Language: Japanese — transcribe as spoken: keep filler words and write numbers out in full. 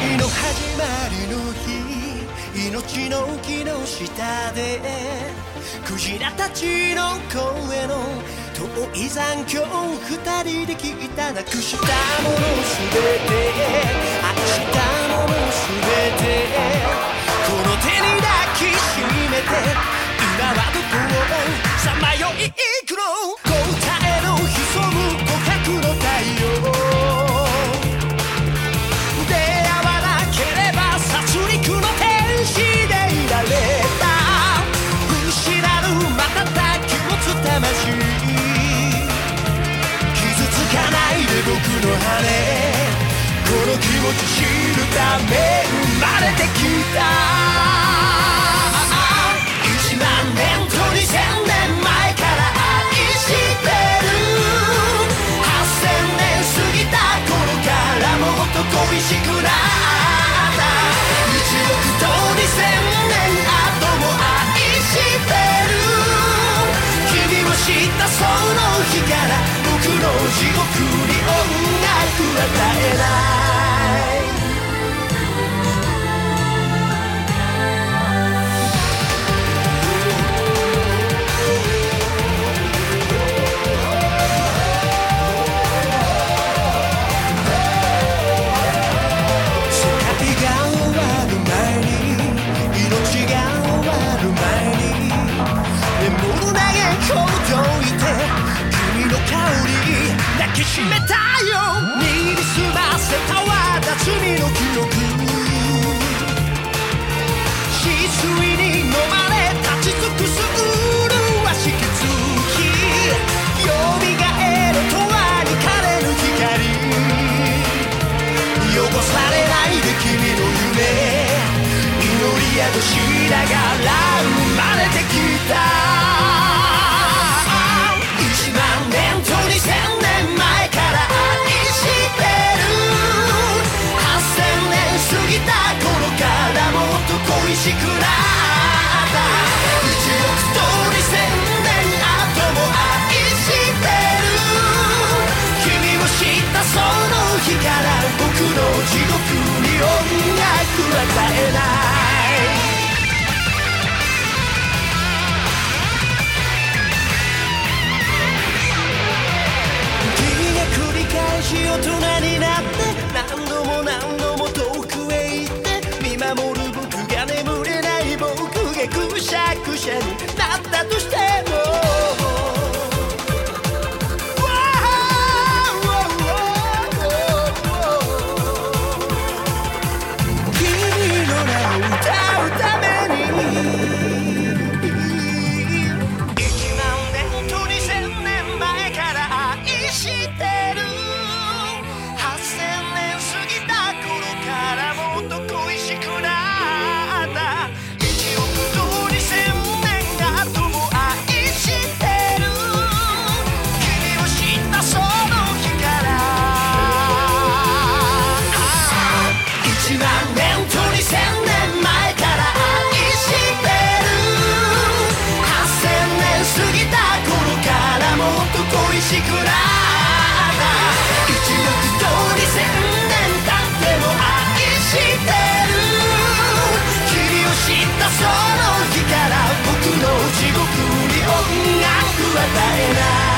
の始まりの日、命の木の下でクジラたちの声の遠い残響、二人で聞いたなくしたものすべて、愛したものすべて、この手に抱きしめて、今はどこをさまよい行くの、答えの潜む琥珀の太陽、僕の羽、この気持ち知るため生まれてきた。いちまんねんとにせんねんまえから愛してる、はっせんねん過ぎた頃からもっと恋しくなった。いちおくとにせんねん後も愛してる、君を知ったその日から僕の地獄に音楽与えない。世界が終わる前に、命が終わる前に、眠る嘆きほどいて、君の香り抱きしめたよ、身にすませた私の記憶、しすいに飲まれ立ち尽くす麗しき月、よみがえる永遠に枯れぬ光、汚されないで君の夢、祈り宿しながら生まれてきた。恋しくなった。いちおくとにせんねん後も愛してる、君を知ったその日から僕の地獄に音楽与えない。君が繰り返し大人になって、何度も何度も遠くへ行って見守る眠れない僕がくしゃくしゃになったとしても、君の名を歌うために、いちまんねんとにせんねんまえから愛してる、はっせんねん過ぎた頃からもっと恋しくなる。恋しくなった。いちおくとにせんねん経っても愛してる、君を知ったその日から僕の地獄に音楽与えない。